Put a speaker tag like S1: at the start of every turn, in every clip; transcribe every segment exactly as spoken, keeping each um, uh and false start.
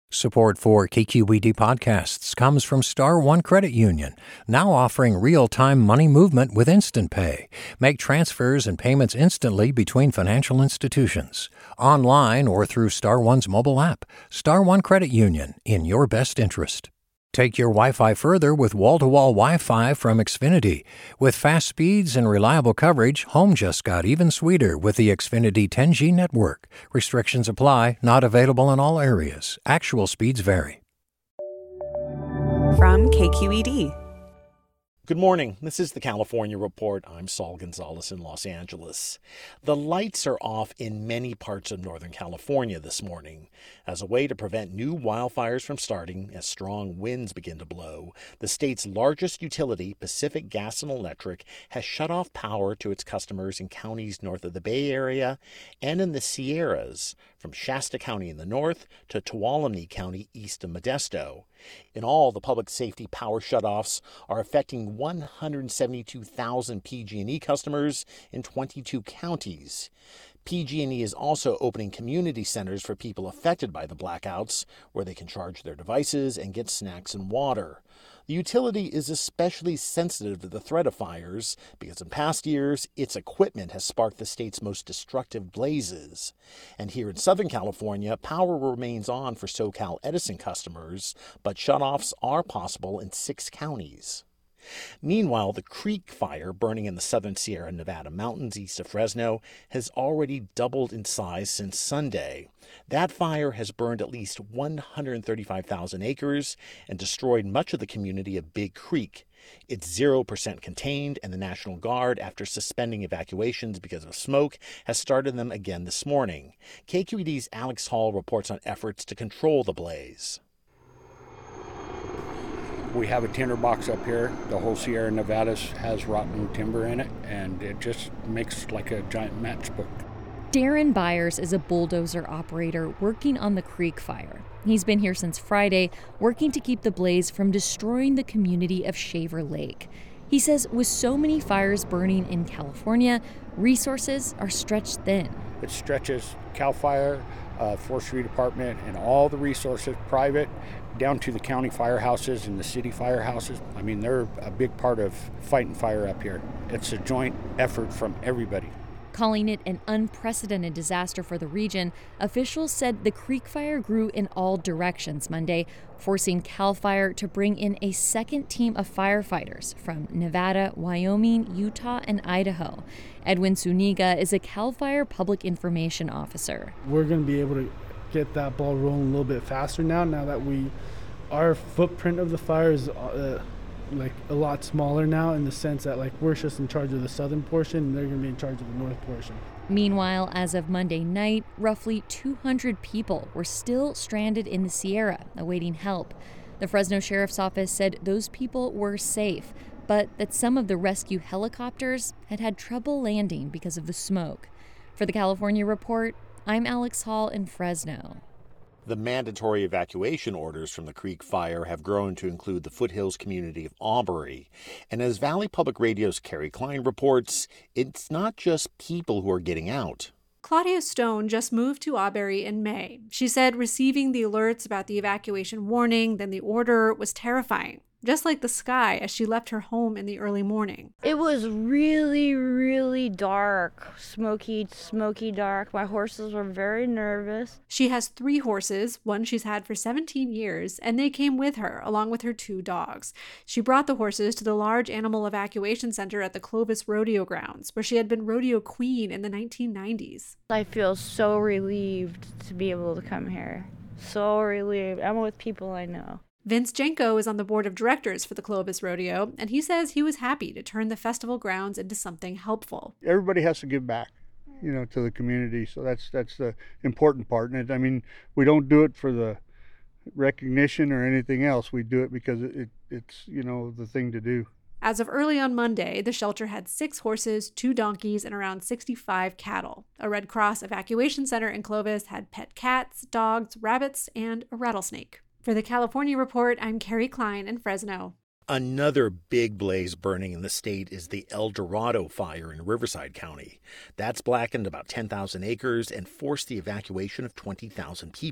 S1: Support for K Q E D podcasts comes from Star One Credit Union, now offering real-time money movement with Instant Pay. Make transfers and payments instantly between financial institutions, online or through Star One's mobile app. Star One Credit Union, in your best interest. Take your Wi-Fi further with wall-to-wall Wi-Fi from Xfinity. With fast speeds and reliable coverage, home just got even sweeter with the Xfinity ten G network. Restrictions apply, not available in all areas. Actual speeds vary.
S2: From K Q E D.
S3: Good morning. This is the California Report. I'm Saul Gonzalez in Los Angeles. The lights are off in many parts of Northern California this morning. As a way to prevent new wildfires from starting as strong winds begin to blow, the state's largest utility, Pacific Gas and Electric, has shut off power to its customers in counties north of the Bay Area and in the Sierras, from Shasta County in the north to Tuolumne County east of Modesto. In all, the public safety power shutoffs are affecting one hundred seventy-two thousand P G and E customers in twenty-two counties. P G and E is also opening community centers for people affected by the blackouts, where they can charge their devices and get snacks and water. The utility is especially sensitive to the threat of fires because in past years, its equipment has sparked the state's most destructive blazes. And here in Southern California, power remains on for SoCal Edison customers, but shutoffs are possible in six counties. Meanwhile, the Creek Fire burning in the southern Sierra Nevada mountains east of Fresno has already doubled in size since Sunday. That fire has burned at least one hundred thirty-five thousand acres and destroyed much of the community of Big Creek. It's zero percent contained, and the National Guard, after suspending evacuations because of smoke, has started them again this morning. K Q E D's Alex Hall reports on efforts to control the blaze.
S4: We have a tinderbox up here. The whole Sierra Nevada has rotten timber in it, and it just makes like a giant matchbook.
S5: Darren Byers is a bulldozer operator working on the Creek Fire. He's been here since Friday, working to keep the blaze from destroying the community of Shaver Lake. He says with so many fires burning in California, resources are stretched thin.
S4: It stretches CAL FIRE, uh, Forestry Department, and all the resources, private, down to the county firehouses and the city firehouses. I mean, they're a big part of fighting fire up here. It's a joint effort from everybody.
S5: Calling it an unprecedented disaster for the region, officials said the Creek Fire grew in all directions Monday, forcing CAL FIRE to bring in a second team of firefighters from Nevada, Wyoming, Utah, and Idaho. Edwin Zuniga is a CAL FIRE public information officer.
S6: We're going to be able to get that ball rolling a little bit faster now, now that we, our footprint of the fire is uh, like a lot smaller now, in the sense that like we're just in charge of the southern portion and they're going to be in charge of the north portion.
S5: Meanwhile, as of Monday night, roughly two hundred people were still stranded in the Sierra, awaiting help. The Fresno Sheriff's Office said those people were safe, but that some of the rescue helicopters had had trouble landing because of the smoke. For the California Report, I'm Alex Hall in Fresno.
S3: The mandatory evacuation orders from the Creek Fire have grown to include the foothills community of Aubrey. And as Valley Public Radio's Carrie Klein reports, it's not just people who are getting out.
S7: Claudia Stone just moved to Aubrey in May. She said receiving the alerts about the evacuation warning, then the order, was terrifying. Just like the sky as she left her home in the early morning.
S8: It was really, really dark. Smoky, smoky dark. My horses were very nervous.
S7: She has three horses, one she's had for seventeen years, and they came with her, along with her two dogs. She brought the horses to the large animal evacuation center at the Clovis Rodeo Grounds, where she had been rodeo queen in the nineteen nineties.
S8: I feel so relieved to be able to come here. So relieved. I'm with people I know.
S7: Vince Jenko is on the board of directors for the Clovis Rodeo, and he says he was happy to turn the festival grounds into something helpful.
S9: Everybody has to give back, you know, to the community, so that's that's the important part. And it, I mean, we don't do it for the recognition or anything else. We do it because it, it it's, you know, the thing to do.
S7: As of early on Monday, the shelter had six horses, two donkeys, and around sixty-five cattle. A Red Cross evacuation center in Clovis had pet cats, dogs, rabbits, and a rattlesnake. For the California Report, I'm Carrie Klein in Fresno.
S3: Another big blaze burning in the state is the El Dorado fire in Riverside County. That's blackened about ten thousand acres and forced the evacuation of twenty thousand people.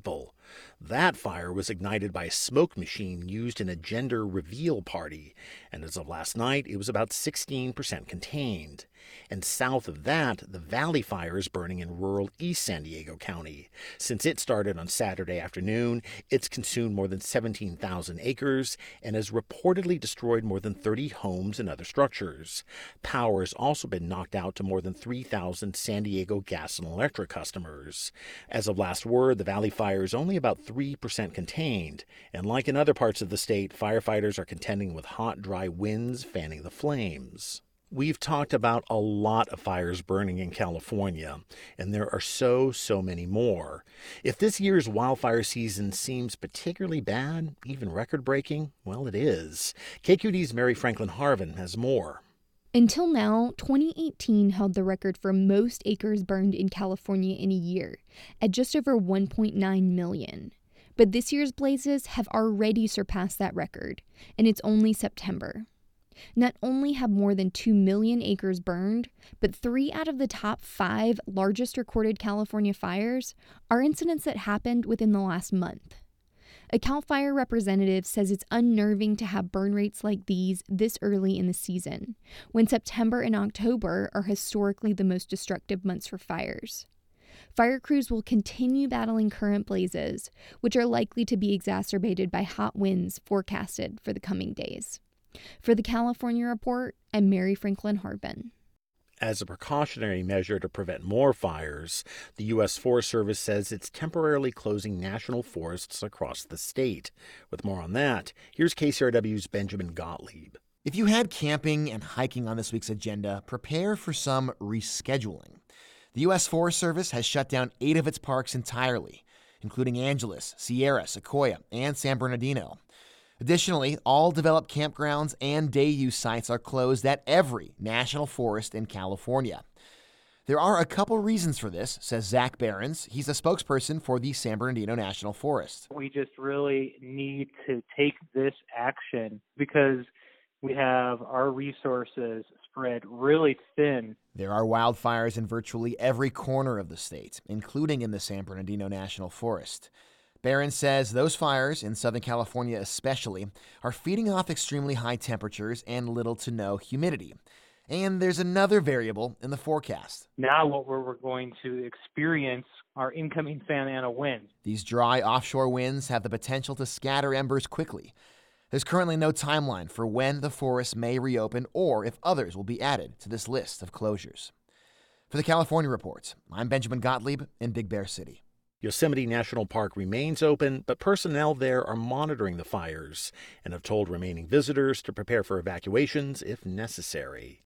S3: That fire was ignited by a smoke machine used in a gender reveal party, and as of last night, it was about sixteen percent contained. And south of that, the Valley Fire is burning in rural East San Diego County. Since it started on Saturday afternoon, it's consumed more than seventeen thousand acres and has reportedly destroyed more than thirty homes and other structures. Power has also been knocked out to more than three thousand San Diego gas and electric customers. As of last word, the Valley Fire is only about three percent contained, and like in other parts of the state, firefighters are contending with hot, dry winds fanning the flames. We've talked about a lot of fires burning in California, and there are so, so many more. If this year's wildfire season seems particularly bad, even record-breaking, well, it is. K Q D's Mary Franklin Harvin has more.
S2: Until now, twenty eighteen held the record for most acres burned in California in a year, at just over one point nine million. But this year's blazes have already surpassed that record, and it's only September. Not only have more than two million acres burned, but three out of the top five largest recorded California fires are incidents that happened within the last month. A CAL FIRE representative says it's unnerving to have burn rates like these this early in the season, when September and October are historically the most destructive months for fires. Fire crews will continue battling current blazes, which are likely to be exacerbated by hot winds forecasted for the coming days. For the California Report, I'm Mary Franklin Harvin.
S3: As a precautionary measure to prevent more fires, the U S Forest Service says it's temporarily closing national forests across the state. With more on that, here's K C R W's Benjamin Gottlieb.
S10: If you had camping and hiking on this week's agenda, prepare for some rescheduling. The U S Forest Service has shut down eight of its parks entirely, including Angeles, Sierra, Sequoia, and San Bernardino. Additionally, all developed campgrounds and day-use sites are closed at every national forest in California. There are a couple reasons for this, says Zach Behrens. He's a spokesperson for the San Bernardino National Forest.
S11: We just really need to take this action because we have our resources spread really thin.
S10: There are wildfires in virtually every corner of the state, including in the San Bernardino National Forest. Barron says those fires, in Southern California especially, are feeding off extremely high temperatures and little to no humidity. And there's another variable in the forecast.
S11: Now what we're, we're going to experience are incoming Santa Ana winds.
S10: These dry offshore winds have the potential to scatter embers quickly. There's currently no timeline for when the forest may reopen or if others will be added to this list of closures. For the California Report, I'm Benjamin Gottlieb in Big Bear City.
S3: Yosemite National Park remains open, but personnel there are monitoring the fires and have told remaining visitors to prepare for evacuations if necessary.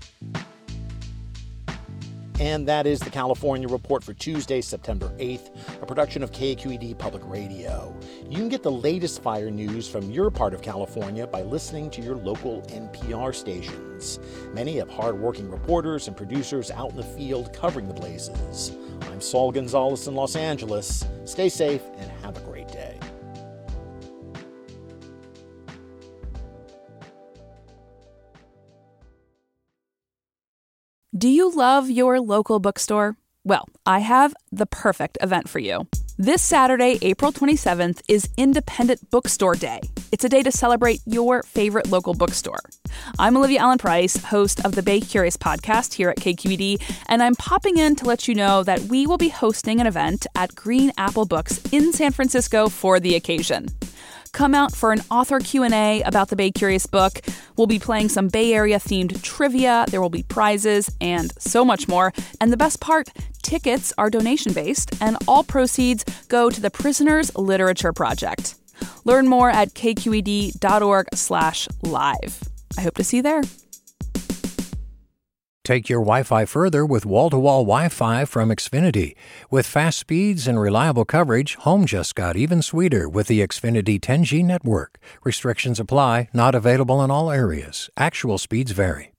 S3: And that is the California Report for Tuesday, September eighth, a production of K Q E D Public Radio. You can get the latest fire news from your part of California by listening to your local N P R stations. Many have hard-working reporters and producers out in the field covering the blazes. I'm Saul Gonzalez in Los Angeles. Stay safe and have a great day.
S12: Do you love your local bookstore? Well, I have the perfect event for you. This Saturday, April twenty-seventh, is Independent Bookstore Day. It's a day to celebrate your favorite local bookstore. I'm Olivia Allen Price, host of the Bay Curious podcast here at K Q E D, and I'm popping in to let you know that we will be hosting an event at Green Apple Books in San Francisco for the occasion. Come out for an author Q and A about the Bay Curious book. We'll be playing some Bay Area-themed trivia, there will be prizes, and so much more. And the best part, tickets are donation-based, and all proceeds go to the Prisoners Literature Project. Learn more at kqed.org slash live. I hope to see you there.
S1: Take your Wi-Fi further with wall-to-wall Wi-Fi from Xfinity. With fast speeds and reliable coverage, home just got even sweeter with the Xfinity ten G network. Restrictions apply, not available in all areas. Actual speeds vary.